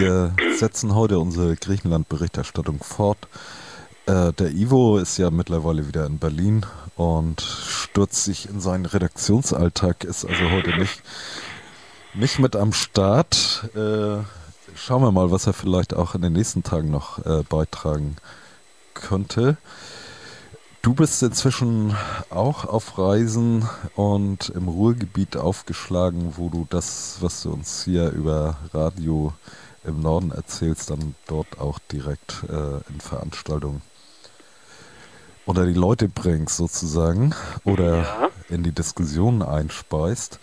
Wir setzen heute unsere Griechenland-Berichterstattung fort. Der Ivo ist ja mittlerweile wieder in Berlin und stürzt sich in seinen Redaktionsalltag, ist also heute nicht mit am Start. Schauen wir mal, was er vielleicht auch in den nächsten Tagen noch beitragen könnte. Du bist inzwischen auch auf Reisen und im Ruhrgebiet aufgeschlagen, wo du das, was du uns hier über Radio im Norden erzählst, dann dort auch direkt in Veranstaltungen unter die Leute bringst sozusagen oder Ja, in die Diskussion einspeist.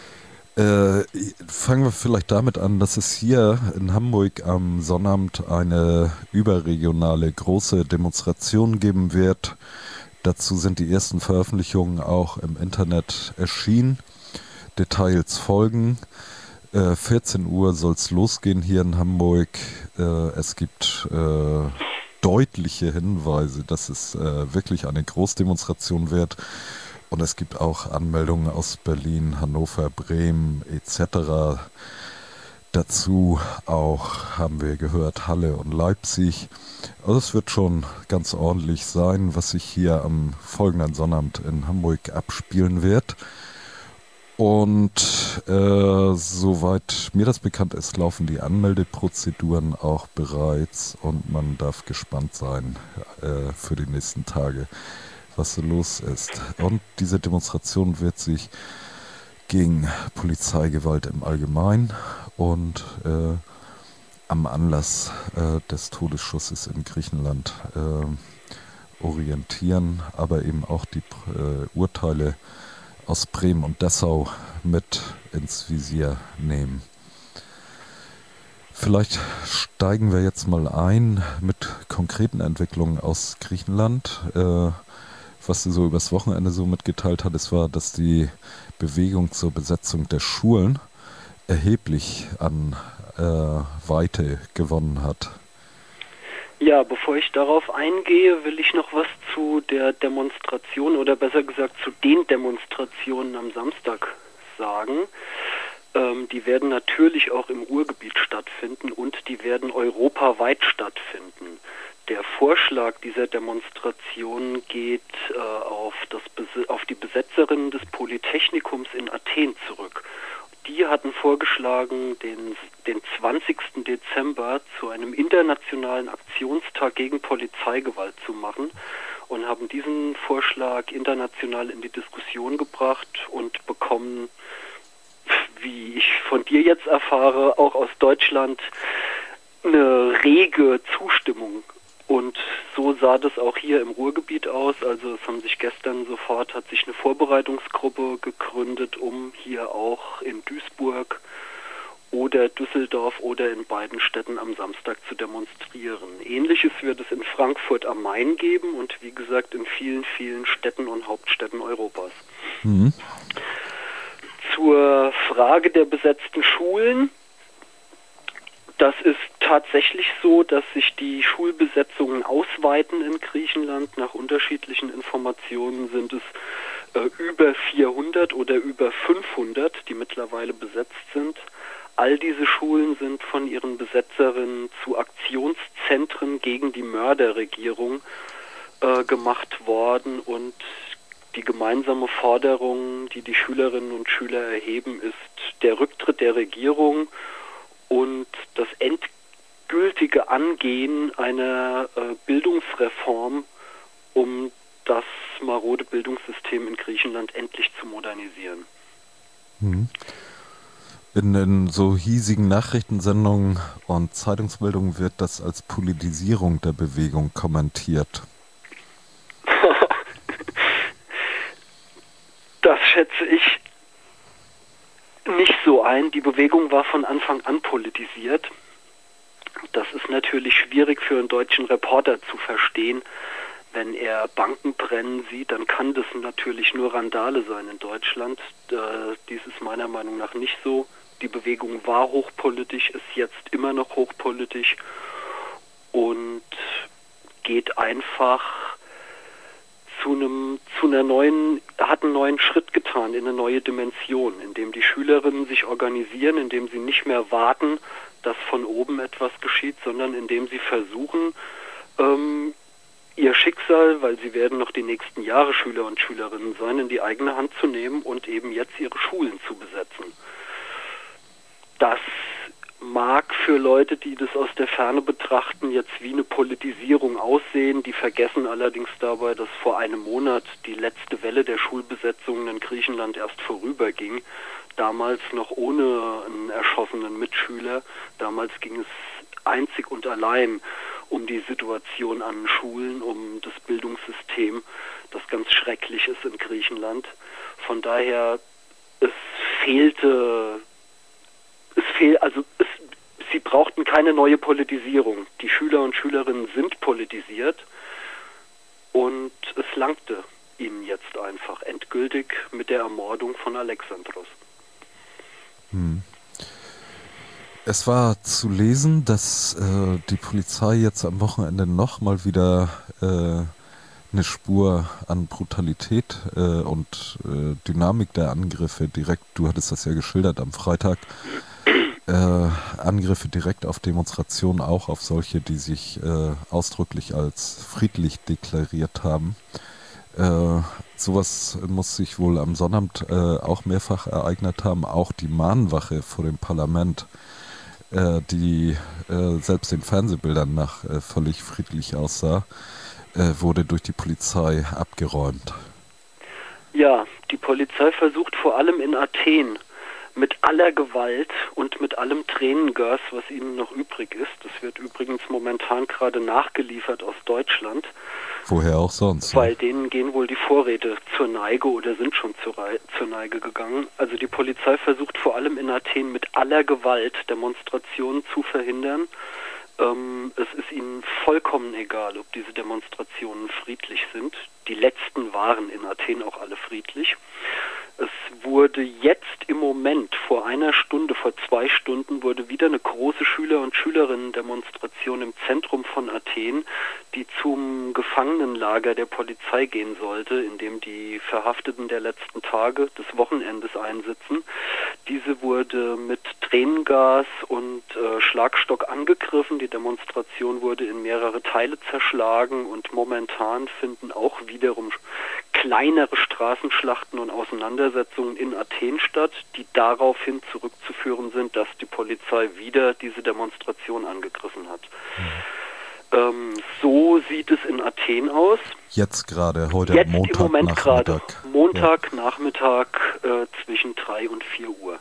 Fangen wir vielleicht damit an, dass es hier in Hamburg am Sonnabend eine überregionale große Demonstration geben wird. Dazu sind die ersten Veröffentlichungen auch im Internet erschienen. Details folgen. 14 Uhr soll es losgehen hier in Hamburg. Es gibt deutliche Hinweise, dass es wirklich eine Großdemonstration wird. Und es gibt auch Anmeldungen aus Berlin, Hannover, Bremen etc. Dazu auch haben wir gehört Halle und Leipzig. Also es wird schon ganz ordentlich sein, was sich hier am folgenden Sonnabend in Hamburg abspielen wird. Und soweit mir das bekannt ist, laufen die Anmeldeprozeduren auch bereits und man darf gespannt sein für die nächsten Tage, was so los ist. Und diese Demonstration wird sich gegen Polizeigewalt im Allgemeinen und am Anlass des Todesschusses in Griechenland orientieren, aber eben auch die Urteile aus Bremen und Dessau mit ins Visier nehmen. Vielleicht steigen wir jetzt mal ein mit konkreten Entwicklungen aus Griechenland. Was du so übers Wochenende so mitgeteilt hattest, war, dass die Bewegung zur Besetzung der Schulen erheblich an Weite gewonnen hat. ja, bevor ich darauf eingehe, will ich noch was zu der Demonstration oder besser gesagt zu den Demonstrationen am Samstag sagen. Die werden natürlich auch im Ruhrgebiet stattfinden und die werden europaweit stattfinden. Der Vorschlag dieser Demonstration geht auf die Besetzerinnen des Polytechnikums in Athen zurück. Die hatten vorgeschlagen, den 20. Dezember zu einem internationalen Aktionstag gegen Polizeigewalt zu machen und haben diesen Vorschlag international in die Diskussion gebracht und bekommen, wie ich von dir jetzt erfahre, auch aus Deutschland eine rege Zustimmung. Und so sah das auch hier im Ruhrgebiet aus. Also es haben sich hat sich eine Vorbereitungsgruppe gegründet, um hier auch in Duisburg oder Düsseldorf oder in beiden Städten am Samstag zu demonstrieren. Ähnliches wird es in Frankfurt am Main geben und wie gesagt in vielen, vielen Städten und Hauptstädten Europas. Mhm. Zur Frage der besetzten Schulen. Das ist tatsächlich so, dass sich die Schulbesetzungen ausweiten in Griechenland. Nach unterschiedlichen Informationen sind es über 400 oder über 500, die mittlerweile besetzt sind. All diese Schulen sind von ihren Besetzerinnen zu Aktionszentren gegen die Mörderregierung gemacht worden und die gemeinsame Forderung, die die Schülerinnen und Schüler erheben, ist der Rücktritt der Regierung und das endgültige Angehen einer Bildungsreform, um das marode Bildungssystem in Griechenland endlich zu modernisieren. Mhm. In so hiesigen Nachrichtensendungen und Zeitungsmeldungen wird das als Politisierung der Bewegung kommentiert. Das schätze ich nicht so ein. Die Bewegung war von Anfang an politisiert. Das ist natürlich schwierig für einen deutschen Reporter zu verstehen. Wenn er Banken brennen sieht, dann kann das natürlich nur Randale sein in Deutschland. Dies ist meiner Meinung nach nicht so. Die Bewegung war hochpolitisch, ist jetzt immer noch hochpolitisch und geht einfach zu einer neuen hat einen neuen Schritt getan in eine neue Dimension, indem die Schülerinnen sich organisieren, indem sie nicht mehr warten, dass von oben etwas geschieht, sondern indem sie versuchen, ihr Schicksal, weil sie werden noch die nächsten Jahre Schüler und Schülerinnen sein, in die eigene Hand zu nehmen und eben jetzt ihre Schulen zu besetzen. Das mag für Leute, die das aus der Ferne betrachten, jetzt wie eine Politisierung aussehen. Die vergessen allerdings dabei, dass vor einem Monat die letzte Welle der Schulbesetzungen in Griechenland erst vorüberging. Damals noch ohne einen erschossenen Mitschüler. Damals ging es einzig und allein um die Situation an Schulen, um das Bildungssystem, das ganz schrecklich ist in Griechenland. Von daher, sie brauchten keine neue Politisierung. Die Schüler und Schülerinnen sind politisiert und es langte ihnen jetzt einfach endgültig mit der Ermordung von Alexandros. Es war zu lesen, dass die Polizei jetzt am Wochenende nochmal wieder eine Spur an Brutalität und Dynamik der Angriffe direkt, du hattest das ja geschildert am Freitag, Angriffe direkt auf Demonstrationen, auch auf solche, die sich ausdrücklich als friedlich deklariert haben. Sowas muss sich wohl am Sonnabend auch mehrfach ereignet haben. Auch die Mahnwache vor dem Parlament, die selbst den Fernsehbildern nach völlig friedlich aussah, wurde durch die Polizei abgeräumt. Ja, die Polizei versucht vor allem in Athen mit aller Gewalt und mit allem Tränengas, was ihnen noch übrig ist. Das wird übrigens momentan gerade nachgeliefert aus Deutschland. Woher auch sonst. Weil denen gehen wohl die Vorräte zur Neige oder sind schon zur Neige gegangen. Also die Polizei versucht vor allem in Athen mit aller Gewalt Demonstrationen zu verhindern. Es ist ihnen vollkommen egal, ob diese Demonstrationen friedlich sind. Die letzten waren in Athen auch alle friedlich. Es wurde jetzt im Moment, vor einer Stunde, vor 2 Stunden, wurde wieder eine große Schüler- und Schülerinnen-Demonstration im Zentrum von Athen, die zum Gefangenenlager der Polizei gehen sollte, in dem die Verhafteten der letzten Tage des Wochenendes einsitzen. Diese wurde mit Tränengas und Schlagstock angegriffen. Die Demonstration wurde in mehrere Teile zerschlagen und momentan finden auch wiederum kleinere Straßenschlachten und Auseinandersetzungen in Athen statt, die daraufhin zurückzuführen sind, dass die Polizei wieder diese Demonstration angegriffen hat. So sieht es in Athen aus. Jetzt gerade, heute jetzt Montag, im Moment Nachmittag. Gerade, Montagnachmittag zwischen 3 und 4 Uhr.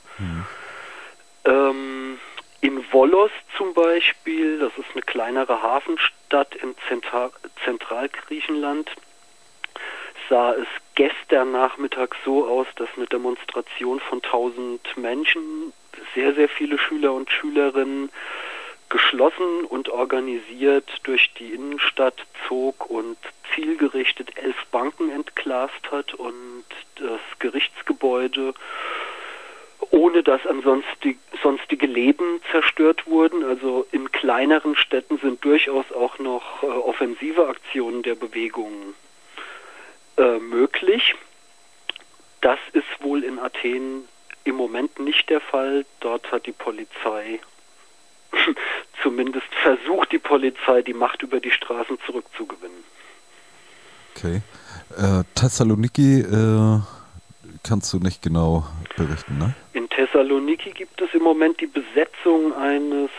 In Volos zum Beispiel, das ist eine kleinere Hafenstadt in Zentralgriechenland, sah es gestern Nachmittag so aus, dass eine Demonstration von 1000 Menschen, sehr, sehr viele Schüler und Schülerinnen, geschlossen und organisiert durch die Innenstadt zog und zielgerichtet 11 Banken entglast hat und das Gerichtsgebäude, ohne dass ansonsten sonstige Leben zerstört wurden. Also in kleineren Städten sind durchaus auch noch offensive Aktionen der Bewegung möglich. Das ist wohl in Athen im Moment nicht der Fall. Dort hat die Polizei, zumindest versucht die Polizei, die Macht über die Straßen zurückzugewinnen. Okay. Thessaloniki kannst du nicht genau berichten, ne? In Thessaloniki gibt es im Moment die Besetzung eines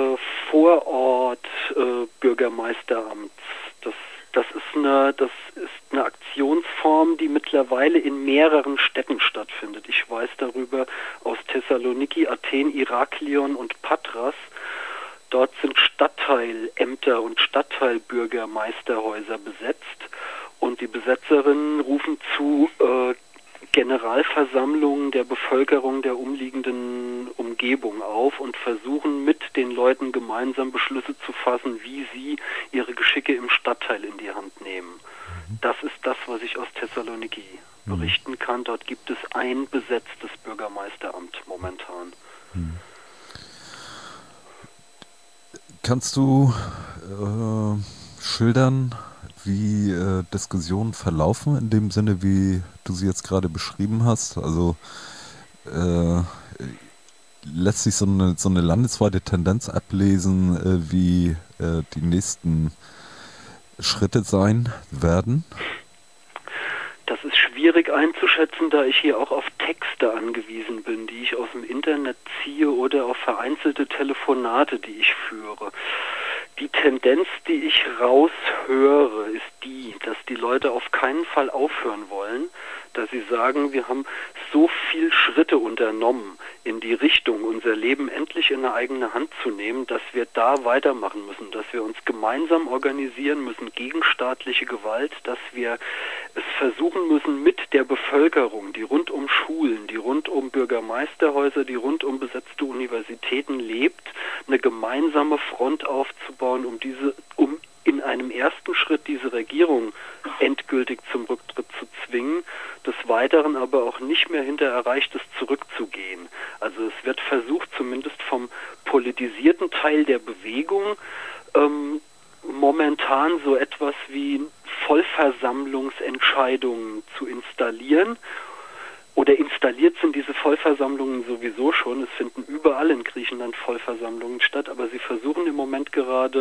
Vorort-Bürgermeisteramts. Das ist eine Aktionsform, die mittlerweile in mehreren Städten stattfindet. Ich weiß darüber aus Thessaloniki, Athen, Iraklion und Patras. Dort sind Stadtteilämter und Stadtteilbürgermeisterhäuser besetzt und die Besetzerinnen rufen zu Generalversammlungen der Bevölkerung der umliegenden Umgebung auf und versuchen mit den Leuten gemeinsam Beschlüsse zu fassen, wie sie ihre Geschicke im Stadtteil in die Hand nehmen. Das ist das, was ich aus Thessaloniki berichten kann. Dort gibt es ein besetztes Bürgermeisteramt momentan. Kannst du schildern, wie Diskussionen verlaufen, in dem Sinne, wie du sie jetzt gerade beschrieben hast? Also äh, lässt sich so eine landesweite Tendenz ablesen, wie die nächsten Schritte sein werden? Das ist schwierig einzuschätzen, da ich hier auch auf Texte angewiesen bin, die ich aus dem Internet ziehe oder auf vereinzelte Telefonate, die ich führe. Die Tendenz, die ich raushöre, ist die, dass die Leute auf keinen Fall aufhören wollen, dass sie sagen, wir haben so viel Schritte unternommen in die Richtung, unser Leben endlich in eine eigene Hand zu nehmen, dass wir da weitermachen müssen, dass wir uns gemeinsam organisieren müssen gegen staatliche Gewalt, dass wir es versuchen müssen mit der Bevölkerung, die rund um Schulen, die rund um Bürgermeisterhäuser, die rund um besetzte Universitäten lebt, eine gemeinsame Front aufzubauen, um in einem ersten Schritt diese Regierung endgültig zum Rücktritt zu zwingen, des Weiteren aber auch nicht mehr hinter Erreichtes zurückzugehen. Also es wird versucht, zumindest vom politisierten Teil der Bewegung, momentan so etwas wie Vollversammlungsentscheidungen zu installieren. Oder installiert sind diese Vollversammlungen sowieso schon. Es finden überall in Griechenland Vollversammlungen statt, aber sie versuchen im Moment gerade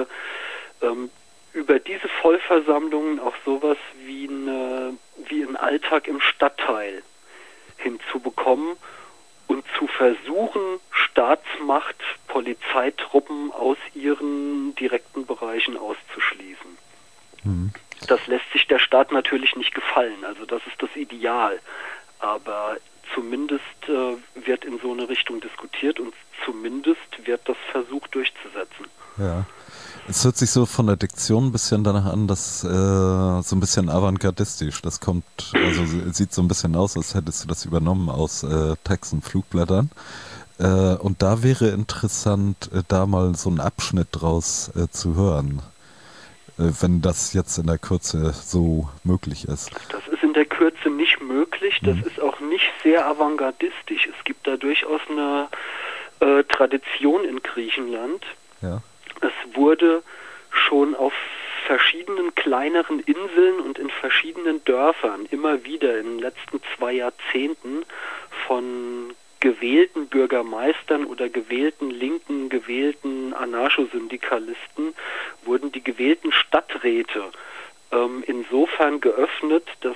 über diese Vollversammlungen auch sowas wie einen Alltag im Stadtteil hinzubekommen und zu versuchen, Staatsmacht, Polizeitruppen aus ihren direkten Bereichen auszuschließen. Mhm. Das lässt sich der Staat natürlich nicht gefallen, also das ist das Ideal. Aber zumindest wird in so eine Richtung diskutiert und zumindest wird das versucht durchzusetzen. Ja. Es hört sich so von der Diktion ein bisschen danach an, dass so ein bisschen avantgardistisch. Das kommt, also sieht so ein bisschen aus, als hättest du das übernommen aus Texten, Flugblättern. Und da wäre interessant, da mal so einen Abschnitt draus zu hören, wenn das jetzt in der Kürze so möglich ist. Das ist in der Kürze nicht möglich, das ist auch nicht sehr avantgardistisch. Es gibt da durchaus eine Tradition in Griechenland. Ja. Es wurde schon auf verschiedenen kleineren Inseln und in verschiedenen Dörfern immer wieder in den letzten 2 Jahrzehnten von gewählten Bürgermeistern oder gewählten Linken, gewählten Anarchosyndikalisten wurden die gewählten Stadträte insofern geöffnet, dass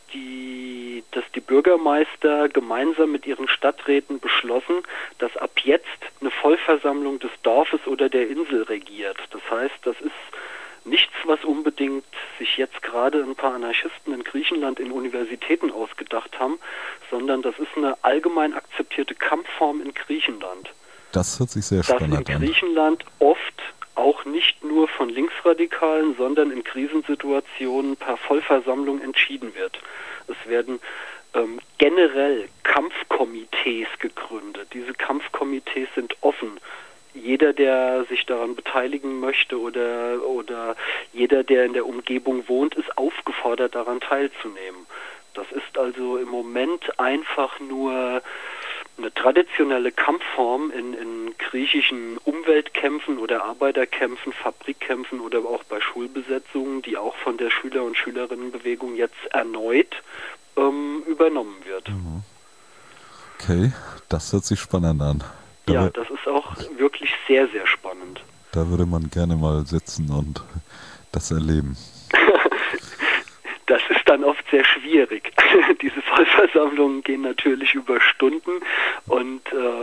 die Bürgermeister gemeinsam mit ihren Stadträten beschlossen, dass ab jetzt eine Vollversammlung des Dorfes oder der Insel regiert. Das heißt, das ist nichts, was unbedingt sich jetzt gerade ein paar Anarchisten in Griechenland in Universitäten ausgedacht haben, sondern das ist eine allgemein akzeptierte Kampfform in Griechenland. Das hört sich sehr spannend an. Dass in Griechenland oft auch nicht nur von Linksradikalen, sondern in Krisensituationen per Vollversammlung entschieden wird. Es werden generell Kampfkomitees gegründet. Diese Kampfkomitees sind offen. Jeder, der sich daran beteiligen möchte oder jeder, der in der Umgebung wohnt, ist aufgefordert, daran teilzunehmen. Das ist also im Moment einfach nur eine traditionelle Kampfform in griechischen Umweltkämpfen oder Arbeiterkämpfen, Fabrikkämpfen oder auch bei Schulbesetzungen, die auch von der Schüler- und Schülerinnenbewegung jetzt erneut übernommen wird. Okay, das hört sich spannend an. Ja, das ist auch wirklich sehr, sehr spannend. Da würde man gerne mal sitzen und das erleben. Das ist dann oft sehr schwierig. Diese Vollversammlungen gehen natürlich über Stunden und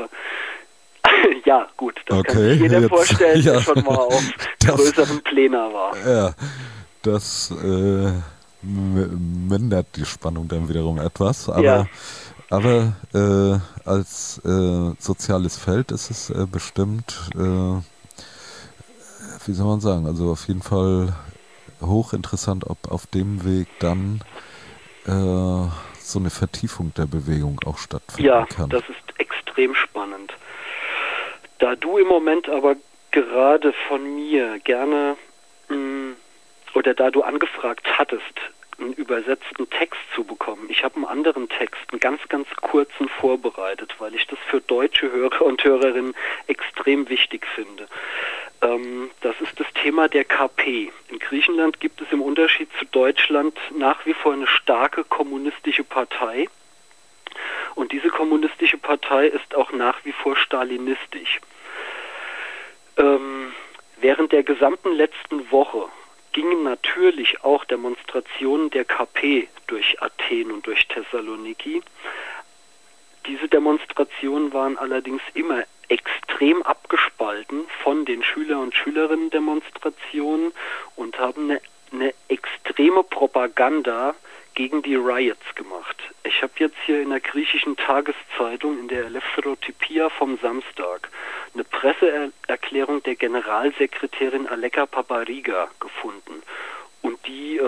ja, gut, das kann sich jeder vorstellen, der schon mal auf größeren Plänen war. Ja, das mindert die Spannung dann wiederum etwas, aber als soziales Feld ist es bestimmt, wie soll man sagen, also auf jeden Fall hochinteressant, ob auf dem Weg dann so eine Vertiefung der Bewegung auch stattfinden kann. Ja, das ist extrem spannend. Da du im Moment aber gerade von mir gerne oder da du angefragt hattest, einen übersetzten Text zu bekommen. Ich habe einen anderen Text, einen ganz, ganz kurzen vorbereitet, weil ich das für deutsche Hörer und Hörerinnen extrem wichtig finde. Das ist das Thema der KP. In Griechenland gibt es im Unterschied zu Deutschland nach wie vor eine starke kommunistische Partei. Und diese kommunistische Partei ist auch nach wie vor stalinistisch. Während der gesamten letzten Woche gingen natürlich auch Demonstrationen der KP durch Athen und durch Thessaloniki. Diese Demonstrationen waren allerdings immer extrem abgespalten von den Schüler- und Schülerinnen-Demonstrationen und haben eine extreme Propaganda gegen die Riots gemacht. Ich habe jetzt hier in der griechischen Tageszeitung, in der Eleftherotypia vom Samstag, eine Presseerklärung der Generalsekretärin Aleka Papariga gefunden. Und die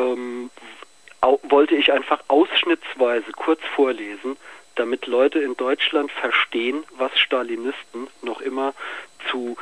wollte ich einfach ausschnittsweise kurz vorlesen, damit Leute in Deutschland verstehen, was Stalinisten noch immer zu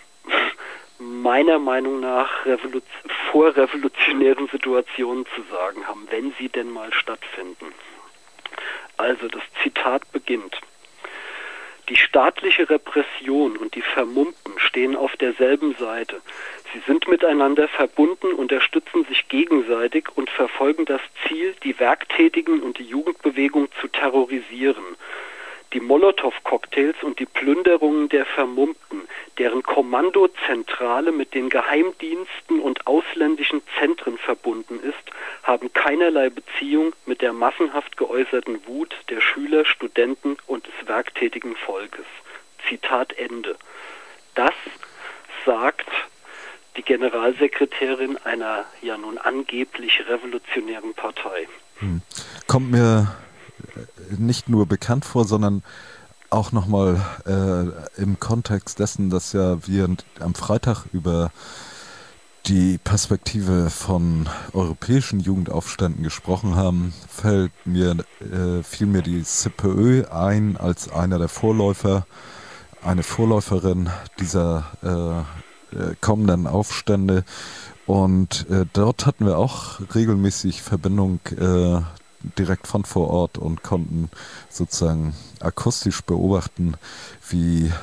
meiner Meinung nach vorrevolutionären Situationen zu sagen haben, wenn sie denn mal stattfinden. Also das Zitat beginnt: Die staatliche Repression und die Vermummten stehen auf derselben Seite. Sie sind miteinander verbunden, unterstützen sich gegenseitig und verfolgen das Ziel, die Werktätigen und die Jugendbewegung zu terrorisieren. Die Molotow-Cocktails und die Plünderungen der Vermummten, deren Kommandozentrale mit den Geheimdiensten und ausländischen Zentren verbunden ist, haben keinerlei Beziehung mit der massenhaft geäußerten Wut der Schüler, Studenten und des werktätigen Volkes. Zitat Ende. Das sagt die Generalsekretärin einer ja nun angeblich revolutionären Partei. Kommt mir nicht nur bekannt vor, sondern auch nochmal im Kontext dessen, dass ja wir am Freitag über die Perspektive von europäischen Jugendaufständen gesprochen haben, fiel mir die CPÖ ein als einer der Vorläufer, eine Vorläuferin dieser kommenden Aufstände. Und dort hatten wir auch regelmäßig Verbindung direkt von vor Ort und konnten sozusagen akustisch beobachten, wie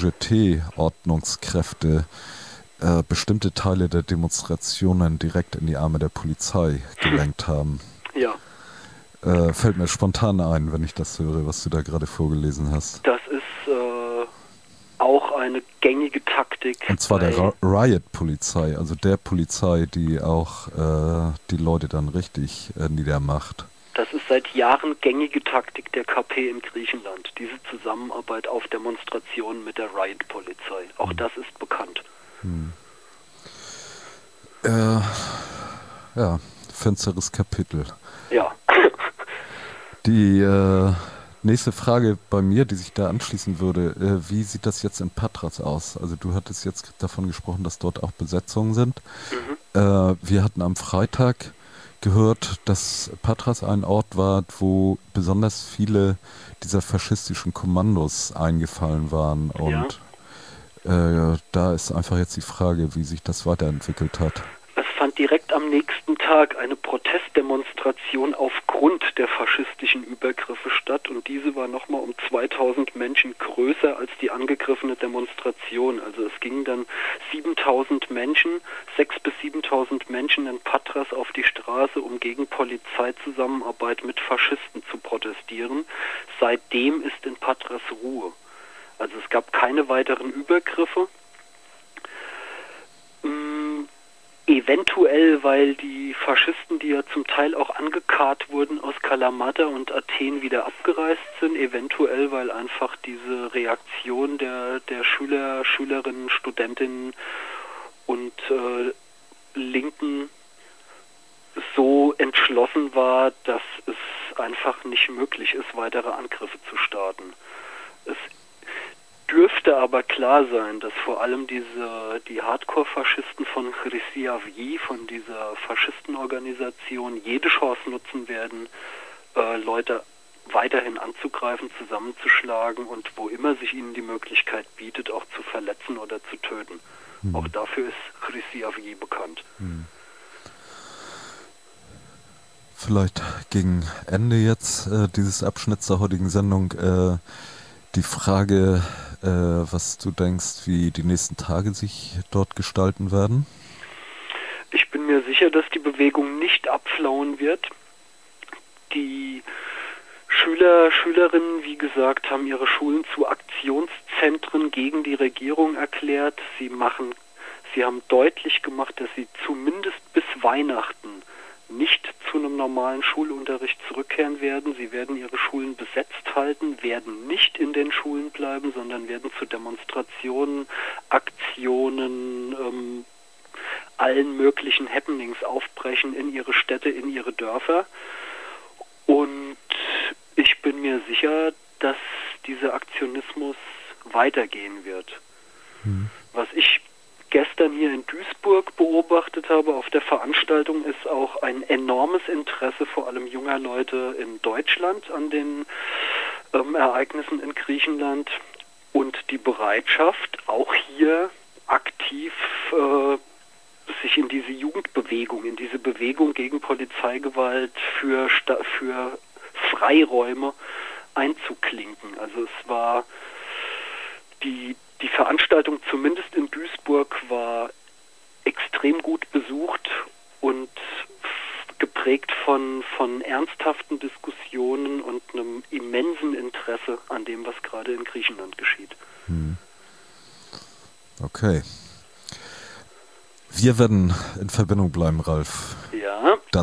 CGT-Ordnungskräfte bestimmte Teile der Demonstrationen direkt in die Arme der Polizei gelenkt haben. Ja. Fällt mir spontan ein, wenn ich das höre, was du da gerade vorgelesen hast. Das ist auch eine gängige Taktik. Und zwar der Riot-Polizei, also der Polizei, die auch die Leute dann richtig niedermacht. Das ist seit Jahren gängige Taktik der KP in Griechenland, diese Zusammenarbeit auf Demonstrationen mit der Riot-Polizei. Auch das ist bekannt. Ja, finsteres Kapitel. Ja. Die nächste Frage bei mir, die sich da anschließen würde, wie sieht das jetzt in Patras aus? Also du hattest jetzt davon gesprochen, dass dort auch Besetzungen sind. Wir hatten am Freitag gehört, dass Patras ein Ort war, wo besonders viele dieser faschistischen Kommandos eingefallen waren. Und da ist einfach jetzt die Frage, wie sich das weiterentwickelt hat. Es fand direkt am nächsten Tag eine Protestdemonstration aufgrund der faschistischen Übergriffe statt und diese war nochmal um 2000 Menschen größer als die angegriffene Demonstration. Also es gingen dann 7.000 Menschen, 6.000 bis 7.000 Menschen in Patras auf die Straße, um gegen Polizeizusammenarbeit mit Faschisten zu protestieren. Seitdem ist in Patras Ruhe. Also es gab keine weiteren Übergriffe. Eventuell, weil die Faschisten, die ja zum Teil auch angekarrt wurden, aus Kalamata und Athen wieder abgereist sind. Eventuell, weil einfach diese Reaktion der Schüler, Schülerinnen, Studentinnen und Linken so entschlossen war, dass es einfach nicht möglich ist, weitere Angriffe zu starten. Es dürfte aber klar sein, dass vor allem die Hardcore-Faschisten von Chrysiavyi, von dieser Faschistenorganisation, jede Chance nutzen werden, Leute weiterhin anzugreifen, zusammenzuschlagen und wo immer sich ihnen die Möglichkeit bietet, auch zu verletzen oder zu töten. Auch dafür ist Chrysiavyi bekannt. Vielleicht gegen Ende jetzt dieses Abschnitts der heutigen Sendung die Frage, was du denkst, wie die nächsten Tage sich dort gestalten werden? Ich bin mir sicher, dass die Bewegung nicht abflauen wird. Die Schülerinnen, wie gesagt, haben ihre Schulen zu Aktionszentren gegen die Regierung erklärt. Sie haben deutlich gemacht, dass sie zumindest bis Weihnachten nicht zu einem normalen Schulunterricht zurückkehren werden. Sie werden ihre Schulen besetzt halten, werden nicht in den Schulen bleiben, sondern werden zu Demonstrationen, Aktionen, allen möglichen Happenings aufbrechen in ihre Städte, in ihre Dörfer. Und ich bin mir sicher, dass dieser Aktionismus weitergehen wird. Was ich gestern hier in Duisburg beobachtet habe auf der Veranstaltung, ist auch ein enormes Interesse vor allem junger Leute in Deutschland an den Ereignissen in Griechenland und die Bereitschaft, auch hier aktiv sich in diese Jugendbewegung, in diese Bewegung gegen Polizeigewalt für Freiräume einzuklinken. Also es war die Veranstaltung, zumindest in Duisburg, war extrem gut besucht und geprägt von ernsthaften Diskussionen und einem immensen Interesse an dem, was gerade in Griechenland geschieht. Okay. Wir werden in Verbindung bleiben, Ralf. Ja.